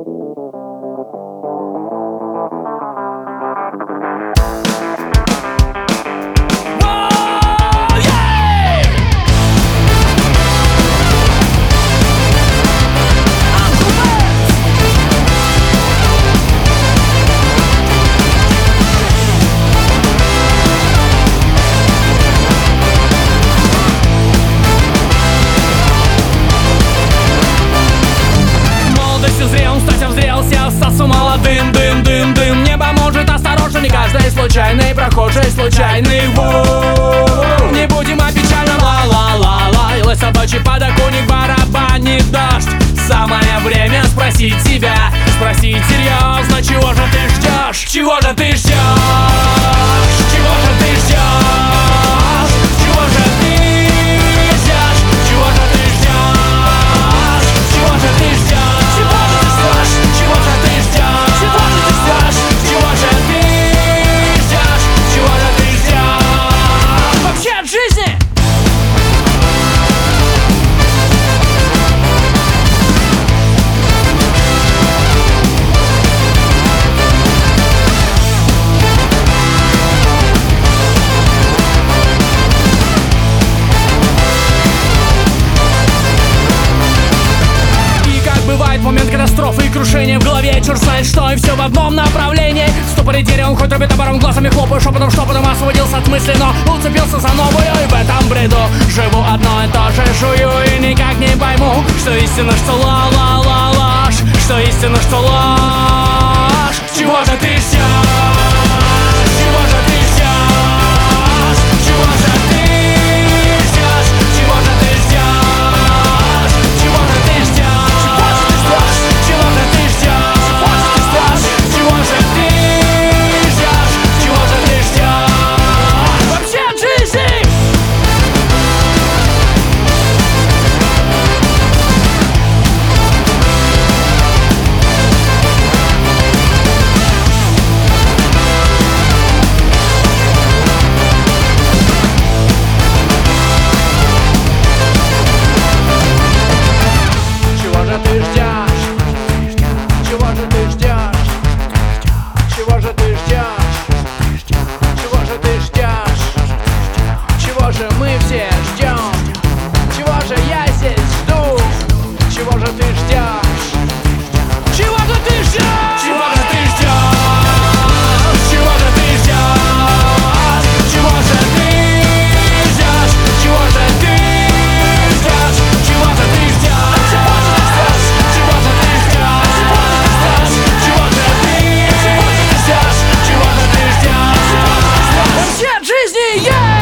Молодым, дым, дым, дым. Небо может осторожно, не каждый случайный прохожий, случайный воу. Не будем о печальном, ла-ла-ла-ла. Илой собачий подоконник, барабанит дождь. Самое время спросить себя, спросить серьезно, чего же ты ждешь? Чего же ты ждешь? Чего же ты ждешь? Чего же ты ждешь? Чего же ты ждешь? Чего же ты ждешь? Чего же ты ждешь? Чего же ты ждешь? Чего же ты ждешь? Чего же ты ждешь? Чего же ты ждешь? Вообще от жизни! Момент катастрофы и крушения в голове. Черт знает что, и все в одном направлении. В ступоре деревом, хоть рубит обором, глазами хлопаю, шепотом освободился от мысли, но уцепился за новую. И в этом бреду живу одно и то же, жую и никак не пойму, что истина, что ла-ла-ла-ложь, что истина, что ложь. Чего же ты ждешь? Чего же ты ждешь? Чего же ты ждешь? Чего же ты ждешь? Чего же ты ждешь? Чего же ты ждешь? Чего же ты ждешь? Чего же ты ждешь? Вообще от жизни! Чего же ты ждешь? Чего же ты ждешь? Чего же ты ждешь? Чего же ты ждешь? Чего же мы все ждем? Чего же я здесь жду? Чего же ты ждешь? Чего же ты ждешь? Чего же ты ждешь? Чего же ты ждешь? Чего же ты ждешь? Чего же ты ждешь? Чего же ты ждешь? Чего же ты ждешь? Чего же ты ждешь? Чего же ты ждешь? Вообще от жизни, yeah!